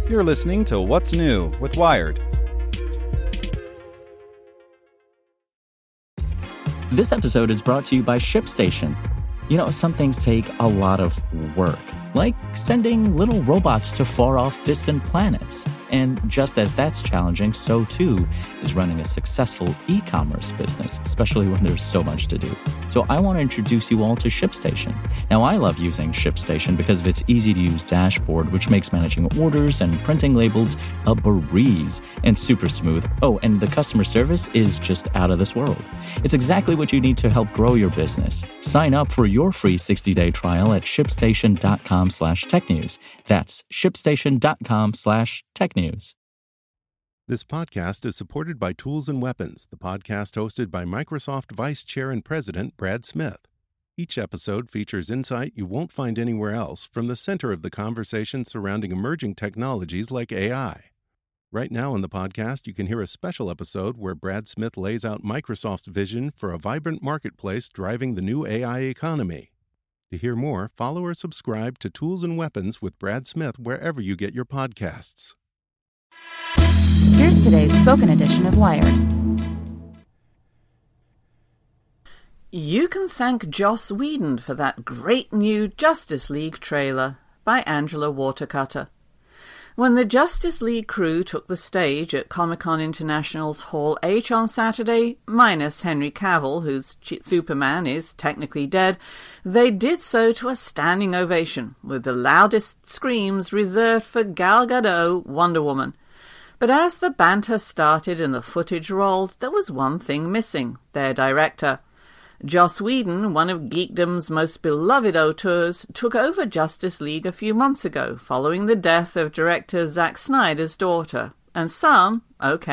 You're listening to What's New with Wired. This episode is brought to you by ShipStation. You know, some things take a lot of work, like sending little robots to far-off distant planets. And just as that's challenging, so too is running a successful e-commerce business, especially when there's so much to do. So I want to introduce you all to ShipStation. Now, I love using ShipStation because of its easy-to-use dashboard, which makes managing orders and printing labels a breeze and super smooth. Oh, and the customer service is just out of this world. It's exactly what you need to help grow your business. Sign up for your free 60-day trial at shipstation.com/technews. That's shipstation.com/technews. This podcast is supported by Tools and Weapons, the podcast hosted by Microsoft Vice Chair and President Brad Smith. Each episode features insight you won't find anywhere else from the center of the conversation surrounding emerging technologies like AI. Right now on the podcast, you can hear a special episode where Brad Smith lays out Microsoft's vision for a vibrant marketplace driving the new AI economy. To hear more, follow or subscribe to Tools and Weapons with Brad Smith wherever you get your podcasts. Here's today's spoken edition of Wired. You can thank Joss Whedon for that great new Justice League trailer by Angela Watercutter. When the Justice League crew took the stage at Comic-Con International's Hall H on Saturday, minus Henry Cavill, whose Superman is technically dead, they did so to a standing ovation, with the loudest screams reserved for Gal Gadot, Wonder Woman. But as the banter started and the footage rolled, there was one thing missing: their director. Joss Whedon, one of geekdom's most beloved auteurs, took over Justice League a few months ago, following the death of director Zack Snyder's daughter. And some,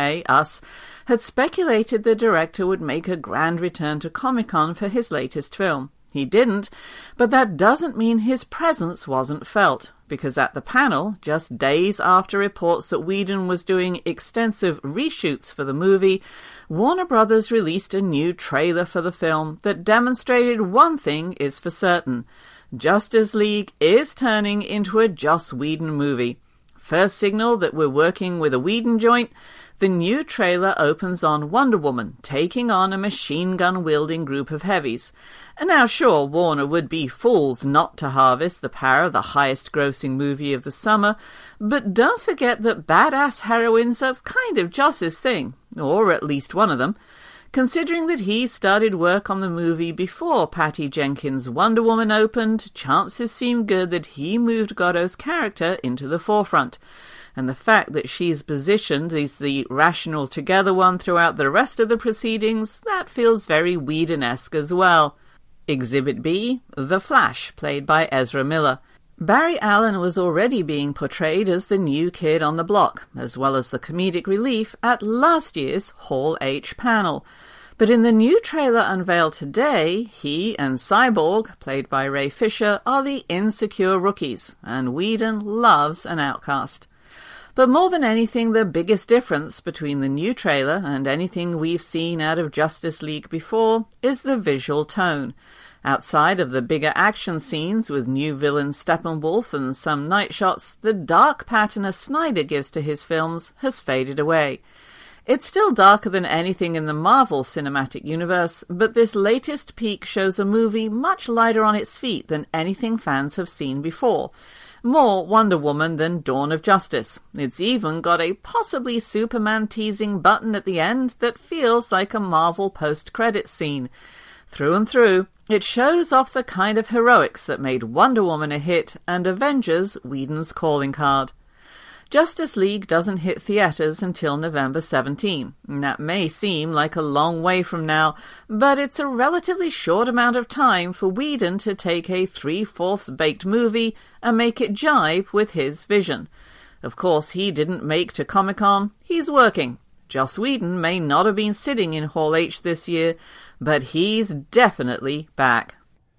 us, had speculated the director would make a grand return to Comic-Con for his latest film. He didn't, but that doesn't mean his presence wasn't felt, because at the panel, just days after reports that Whedon was doing extensive reshoots for the movie, Warner Brothers released a new trailer for the film that demonstrated one thing is for certain: Justice League is turning into a Joss Whedon movie. First signal that we're working with a Whedon joint, the new trailer opens on Wonder Woman taking on a machine gun-wielding group of heavies. And now sure, Warner would be fools not to harvest the power of the highest-grossing movie of the summer, but don't forget that badass heroines are kind of Joss's thing, or at least one of them. Considering that he started work on the movie before Patty Jenkins' Wonder Woman opened, chances seem good that he moved Godot's character into the forefront. And the fact that she's positioned as the rational together one throughout the rest of the proceedings, that feels very Whedon-esque as well. Exhibit B, The Flash, played by Ezra Miller. Barry Allen was already being portrayed as the new kid on the block, as well as the comedic relief at last year's Hall H panel. But in the new trailer unveiled today, he and Cyborg, played by Ray Fisher, are the insecure rookies, and Whedon loves an outcast. But more than anything, the biggest difference between the new trailer and anything we've seen out of Justice League before is the visual tone. Outside of the bigger action scenes with new villain Steppenwolf and some night shots, the dark pattern as Snyder gives to his films has faded away. It's still darker than anything in the Marvel Cinematic Universe, but this latest peek shows a movie much lighter on its feet than anything fans have seen before. More Wonder Woman than Dawn of Justice. It's even got a possibly Superman-teasing button at the end that feels like a Marvel post-credits scene. Through and through, it shows off the kind of heroics that made Wonder Woman a hit and Avengers Whedon's calling card. Justice League doesn't hit theaters until November 17. That may seem like a long way from now, but it's a relatively short amount of time for Whedon to take a 3/4 baked movie and make it jibe with his vision. Of course, he didn't make to Comic-Con. He's working. Joss Whedon may not have been sitting in Hall H this year, but he's definitely back.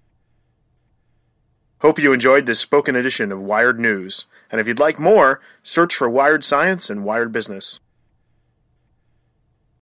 Hope you enjoyed this spoken edition of Wired News. And if you'd like more, search for Wired Science and Wired Business.